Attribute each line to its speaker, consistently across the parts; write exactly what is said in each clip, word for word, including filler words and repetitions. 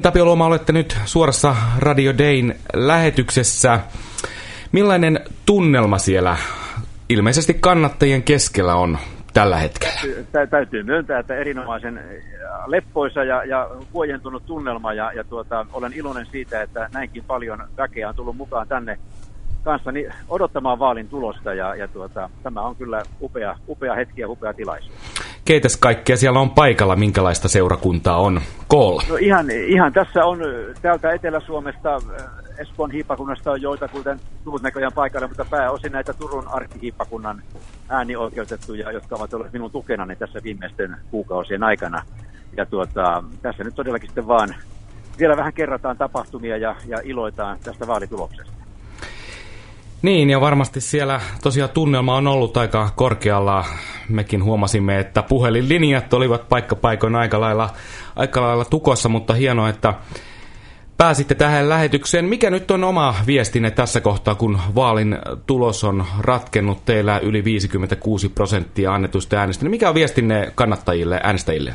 Speaker 1: Tapio Luoma, olette nyt suorassa Radio Dayn lähetyksessä. Millainen tunnelma siellä ilmeisesti kannattajien keskellä on tällä hetkellä?
Speaker 2: Tä, täytyy myöntää, että erinomaisen leppoisa ja, ja huojentunut tunnelma ja, ja tuota, olen iloinen siitä, että näinkin paljon väkeä on tullut mukaan tänne kanssani odottamaan vaalin tulosta ja, ja tuota, tämä on kyllä upea, upea hetki ja upea tilaisuus.
Speaker 1: Keitäs kaikkea siellä on paikalla, minkälaista seurakuntaa on koolla?
Speaker 2: No ihan, ihan tässä on täältä Etelä-Suomesta, Espoon hiippakunnasta on joita, kuten tullut näköjään paikalle, mutta pääosin näitä Turun arkkihiippakunnan äänioikeutettuja, jotka ovat olleet minun tukenani tässä viimeisten kuukausien aikana. Ja tuota, tässä nyt todellakin sitten vaan vielä vähän kerrataan tapahtumia ja, ja iloitaan tästä vaalituloksesta.
Speaker 1: Niin, ja varmasti siellä tosiaan tunnelma on ollut aika korkealla. Mekin huomasimme, että puhelinlinjat olivat paikkapaikoin aika lailla, aika lailla tukossa, mutta hienoa, että pääsitte tähän lähetykseen. Mikä nyt on oma viestinne tässä kohtaa, kun vaalin tulos on ratkennut teillä yli viisikymmentäkuusi prosenttia annetusta äänestä? Mikä on viestinne kannattajille, äänestäjille?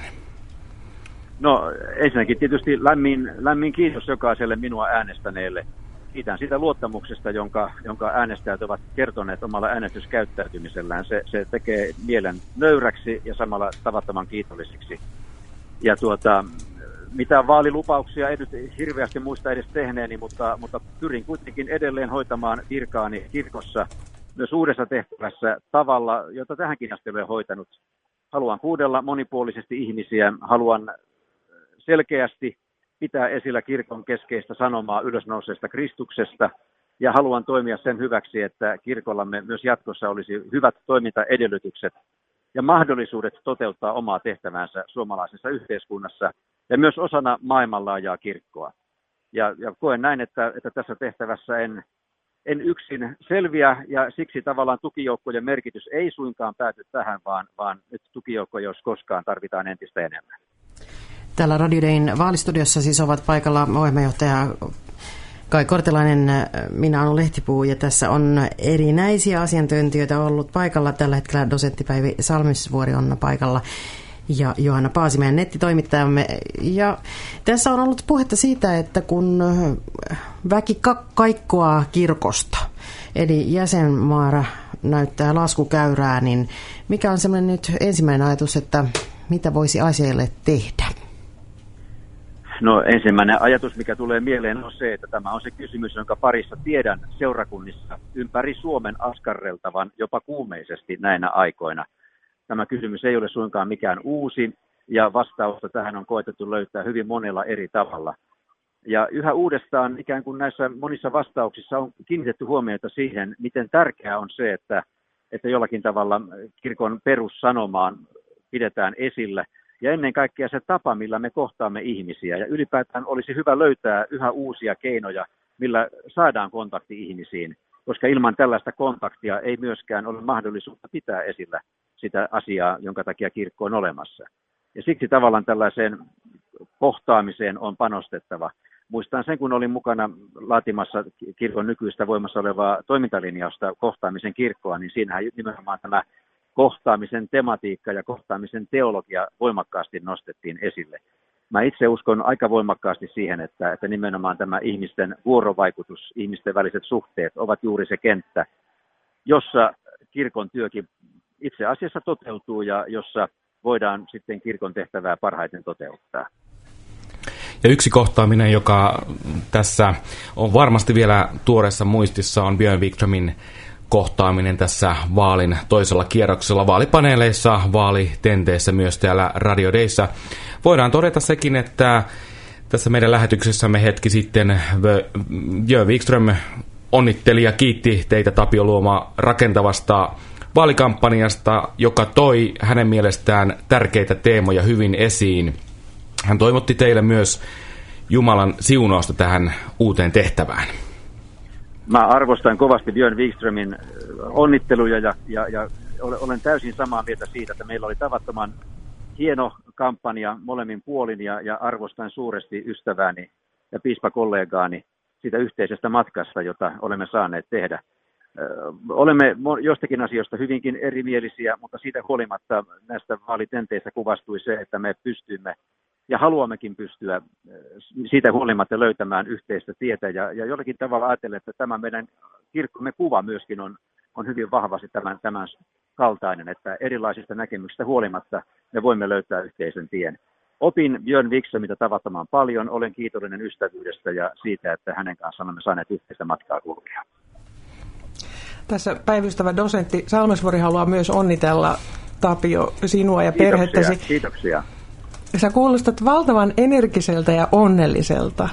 Speaker 2: No ensinnäkin tietysti lämmin, lämmin kiitos jokaiselle minua äänestäneelle. Kiitän siitä luottamuksesta, jonka, jonka äänestäjät ovat kertoneet omalla äänestyskäyttäytymisellään. Se, se tekee mielen nöyräksi ja samalla tavattoman kiitollisiksi. Ja tuota, mitään vaalilupauksia ei nyt hirveästi muista edes tehneeni, mutta, mutta pyrin kuitenkin edelleen hoitamaan virkaani kirkossa myös uudessa tehtävässä tavalla, jota tähänkin asti olen hoitanut. Haluan kuudella monipuolisesti ihmisiä, haluan selkeästi pitää esillä kirkon keskeistä sanomaa ylösnouseesta Kristuksesta ja haluan toimia sen hyväksi, että kirkollamme myös jatkossa olisi hyvät toimintaedellytykset ja mahdollisuudet toteuttaa omaa tehtävänsä suomalaisessa yhteiskunnassa ja myös osana maailmanlaajaa kirkkoa. Ja, ja koen näin, että, että tässä tehtävässä en, en yksin selviä ja siksi tavallaan tukijoukkojen merkitys ei suinkaan pääty tähän, vaan, vaan nyt tukijoukkoja, jos koskaan, tarvitaan entistä enemmän.
Speaker 3: Täällä Radio Dayn vaalistudiossa siis ovat paikalla ohjelmajohtaja Kai Kortelainen, minä olen Lehtipuu ja tässä on erinäisiä asiantuntijoita ollut paikalla. Tällä hetkellä dosentti Päivi Salmisvuori on paikalla ja Johanna Paasi, meidän nettitoimittajamme. Ja tässä on ollut puhetta siitä, että kun väki ka- kaikkoaa kirkosta, eli jäsenmäärä näyttää laskukäyrää, niin mikä on semmoinen nyt ensimmäinen ajatus, että mitä voisi asialle tehdä?
Speaker 2: No ensimmäinen ajatus, mikä tulee mieleen, on se, että tämä on se kysymys, jonka parissa tiedän seurakunnissa ympäri Suomen askarreltavan jopa kuumeisesti näinä aikoina. Tämä kysymys ei ole suinkaan mikään uusi ja vastausta tähän on koetettu löytää hyvin monella eri tavalla. Ja yhä uudestaan ikään kuin näissä monissa vastauksissa on kiinnitetty huomiota siihen, miten tärkeää on se, että, että jollakin tavalla kirkon perussanomaan pidetään esillä. Ja ennen kaikkea se tapa, millä me kohtaamme ihmisiä. Ja ylipäätään olisi hyvä löytää yhä uusia keinoja, millä saadaan kontakti ihmisiin. Koska ilman tällaista kontaktia ei myöskään ole mahdollisuutta pitää esillä sitä asiaa, jonka takia kirkko on olemassa. Ja siksi tavallaan tällaiseen kohtaamiseen on panostettava. Muistan sen, kun olin mukana laatimassa kirkon nykyistä voimassa olevaa toimintalinjausta kohtaamisen kirkkoa, niin siinähän nimenomaan tämä kohtaamisen tematiikka ja kohtaamisen teologia voimakkaasti nostettiin esille. Mä itse uskon aika voimakkaasti siihen, että, että nimenomaan tämä ihmisten vuorovaikutus, ihmisten väliset suhteet ovat juuri se kenttä, jossa kirkon työkin itse asiassa toteutuu ja jossa voidaan sitten kirkon tehtävää parhaiten toteuttaa.
Speaker 1: Ja yksi kohtaaminen, joka tässä on varmasti vielä tuoreessa muistissa, on Björn Wikströmin kohtaaminen tässä vaalin toisella kierroksella vaalipaneeleissa, vaalitenteissä, myös täällä Radio Dayssä. Voidaan todeta sekin, että tässä meidän lähetyksessämme hetki sitten Björn Wikström onnitteli ja kiitti teitä, Tapio Luoma, rakentavasta vaalikampanjasta, joka toi hänen mielestään tärkeitä teemoja hyvin esiin. Hän toivotti teille myös Jumalan siunausta tähän uuteen tehtävään.
Speaker 2: Mä arvostan kovasti Björn Wikströmin onnitteluja ja, ja, ja olen täysin samaa mieltä siitä, että meillä oli tavattoman hieno kampanja molemmin puolin ja, ja arvostan suuresti ystävääni ja piispakollegaani siitä yhteisestä matkasta, jota olemme saaneet tehdä. Olemme jostakin asioista hyvinkin erimielisiä, mutta siitä huolimatta näistä vaalitenteissä kuvastui se, että me pystyimme ja haluammekin pystyä siitä huolimatta löytämään yhteistä tietä. Ja, ja jollakin tavalla ajattelen, että tämä meidän kirkkomme kuva myöskin on, on hyvin vahvasti tämän, tämän kaltainen, että erilaisista näkemyksistä huolimatta me voimme löytää yhteisen tien. Opin Björn Wikströmiltä tavattoman paljon, olen kiitollinen ystävyydestä ja siitä, että hänen kanssaan olemme saaneet yhteistä matkaa kulkea.
Speaker 4: Tässä päivystävä dosentti Salmesvuori haluaa myös onnitella, Tapio, sinua ja perhettäsi.
Speaker 2: Kiitoksia, kiitoksia.
Speaker 4: Sä kuulostat valtavan energiseltä ja onnelliselta.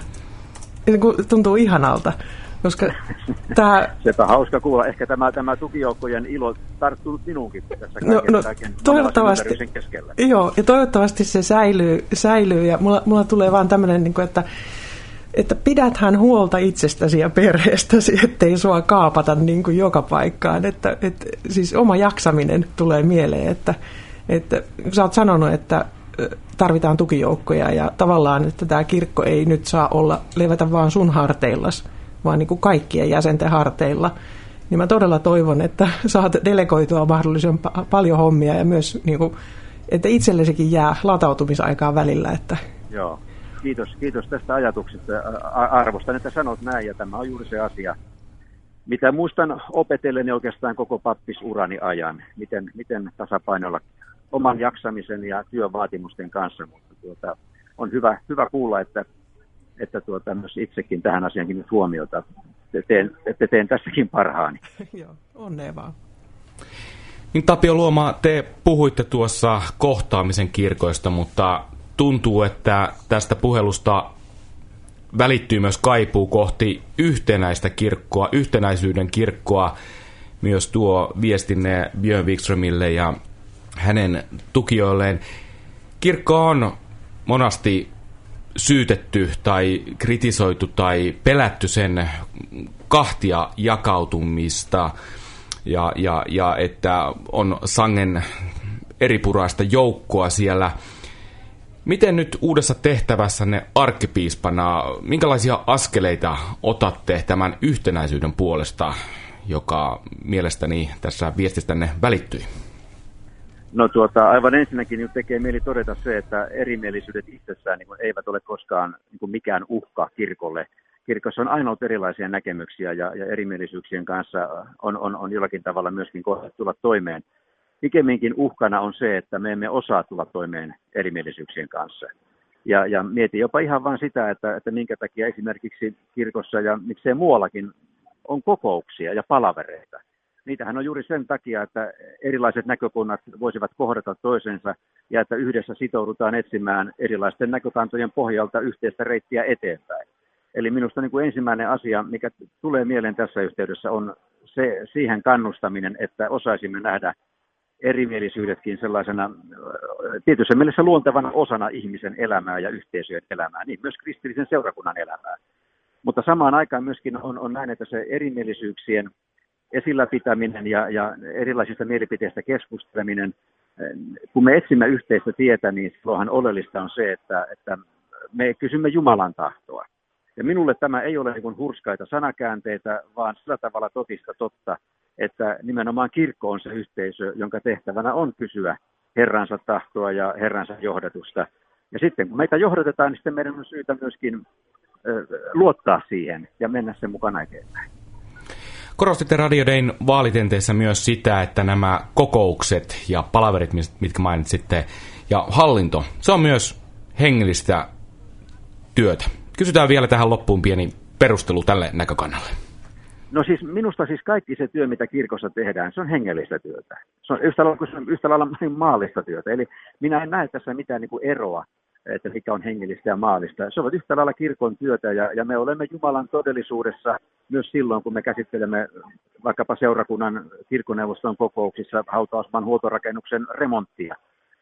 Speaker 4: Tuntuu ihanalta. Koska tämä...
Speaker 2: Sepä hauska kuulla. Ehkä tämä, tämä tukijoukkojen ilo tarttunut minuunkin tässä kaiken,
Speaker 4: no, no,
Speaker 2: kaiken
Speaker 4: toivottavasti,
Speaker 2: keskellä.
Speaker 4: Joo, ja toivottavasti se säilyy, säilyy ja mulla, mulla tulee vaan tämmöinen, niin kuin, että, että pidäthän huolta itsestäsi ja perheestäsi, ettei sua kaapata niin kuin joka paikkaan. Että, että, siis oma jaksaminen tulee mieleen, että, että sä oot sanonut, että tarvitaan tukijoukkoja ja tavallaan, että tämä kirkko ei nyt saa olla levätä vaan sun harteillas, vaan niin kuin kaikkien jäsenten harteilla, niin mä todella toivon, että saat delegoitua mahdollisimman paljon hommia ja myös, niin kuin, että itsellesikin jää latautumisaikaa välillä. Että...
Speaker 2: Joo, kiitos, kiitos tästä ajatuksesta. Arvostan, että sanot näin, ja tämä on juuri se asia, mitä muistan opetelleni oikeastaan koko pappisurani ajan, miten, miten tasapainoilla oman jaksamisen ja työvaatimusten kanssa, mutta tuota, on hyvä, hyvä kuulla, että että tuota, myös itsekin tähän asiankin nyt huomiota, teen, että teen tässäkin parhaani.
Speaker 4: Joo, onnea vaan.
Speaker 1: Niin Tapio Luoma, te puhuitte tuossa kohtaamisen kirkoista, mutta tuntuu, että tästä puhelusta välittyy myös kaipuu kohti yhtenäistä kirkkoa, yhtenäisyyden kirkkoa, myös tuo viestinne Björn Wikströmille ja hänen tukijoilleen. Kirkko on monasti syytetty tai kritisoitu tai pelätty sen kahtia jakautumista ja, ja, ja että on sangen eripuraista joukkoa siellä. Miten nyt uudessa tehtävässänne arkkipiispana, minkälaisia askeleita otatte tämän yhtenäisyyden puolesta, joka mielestäni tässä viestistänne välittyi?
Speaker 2: No tuota, aivan ensinnäkin niin tekee mieli todeta se, että erimielisyydet itsessään niin kuin, eivät ole koskaan niin kuin, mikään uhka kirkolle. Kirkossa on aina ollut erilaisia näkemyksiä ja, ja erimielisyyksien kanssa on, on, on jollakin tavalla myöskin kohdata tulla toimeen. Pikemminkin uhkana on se, että me emme osaa tulla toimeen erimielisyyksien kanssa. Ja, ja mietin jopa ihan vain sitä, että, että minkä takia esimerkiksi kirkossa ja miksei muuallakin on kokouksia ja palavereita. Niitähän on juuri sen takia, että erilaiset näkökunnat voisivat kohdata toisensa ja että yhdessä sitoudutaan etsimään erilaisten näkökantojen pohjalta yhteistä reittiä eteenpäin. Eli minusta niin kuin ensimmäinen asia, mikä tulee mieleen tässä yhteydessä, on se, siihen kannustaminen, että osaisimme nähdä erimielisyydenkin sellaisena tietyssä mielessä luontevana osana ihmisen elämää ja yhteisöjen elämää, niin myös kristillisen seurakunnan elämää. Mutta samaan aikaan myöskin on, on näin, että se erimielisyyksien esillä pitäminen ja, ja erilaisista mielipiteistä keskusteleminen, kun me etsimme yhteistä tietä, niin silloinhan oleellista on se, että, että me kysymme Jumalan tahtoa. Ja minulle tämä ei ole niin kuin hurskaita sanakäänteitä, vaan sillä tavalla totista totta, että nimenomaan kirkko on se yhteisö, jonka tehtävänä on kysyä Herransa tahtoa ja Herransa johdatusta. Ja sitten kun meitä johdatetaan, niin sitten meidän on syytä myöskin ö, luottaa siihen ja mennä sen mukana eteenpäin.
Speaker 1: Korostitte Radio Dayn vaalitenteissä myös sitä, että nämä kokoukset ja palaverit, mitkä mainitsitte, ja hallinto, se on myös hengellistä työtä. Kysytään vielä tähän loppuun pieni perustelu tälle näkökannalle.
Speaker 2: No siis minusta siis kaikki se työ, mitä kirkossa tehdään, se on hengellistä työtä. Se on yhtä lailla, se on yhtä lailla maallista työtä. Eli minä en näe tässä mitään niin kuin eroa, että mikä on hengellistä ja maallista. Se on yhtä lailla kirkon työtä ja, ja me olemme Jumalan todellisuudessa myös silloin, kun me käsittelemme vaikkapa seurakunnan kirkkoneuvoston kokouksissa hautausmaan huoltorakennuksen remonttia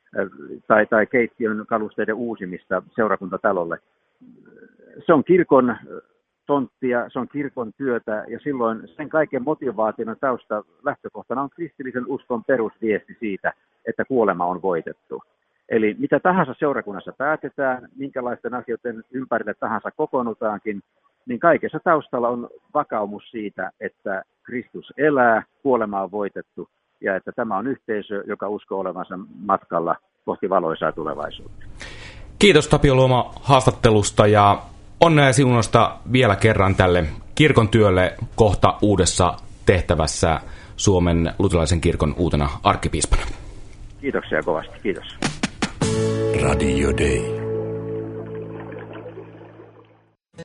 Speaker 2: tai, tai keittiön kalusteiden uusimista seurakuntatalolle. Se on kirkon tonttia, se on kirkon työtä ja silloin sen kaiken motivaation tausta lähtökohtana on kristillisen uskon perusviesti siitä, että kuolema on voitettu. Eli mitä tahansa seurakunnassa päätetään, minkälaisten asioiden ympärille tahansa kokoonnutaankin, niin kaikessa taustalla on vakaumus siitä, että Kristus elää, kuolema on voitettu ja että tämä on yhteisö, joka uskoo olevansa matkalla kohti valoisaa tulevaisuutta.
Speaker 1: Kiitos Tapio Luoma haastattelusta ja onnea ja siunosta vielä kerran tälle kirkon työlle kohta uudessa tehtävässä Suomen luterilaisen kirkon uutena arkkipiispana.
Speaker 2: Kiitoksia kovasti, kiitos.
Speaker 5: Radio Day.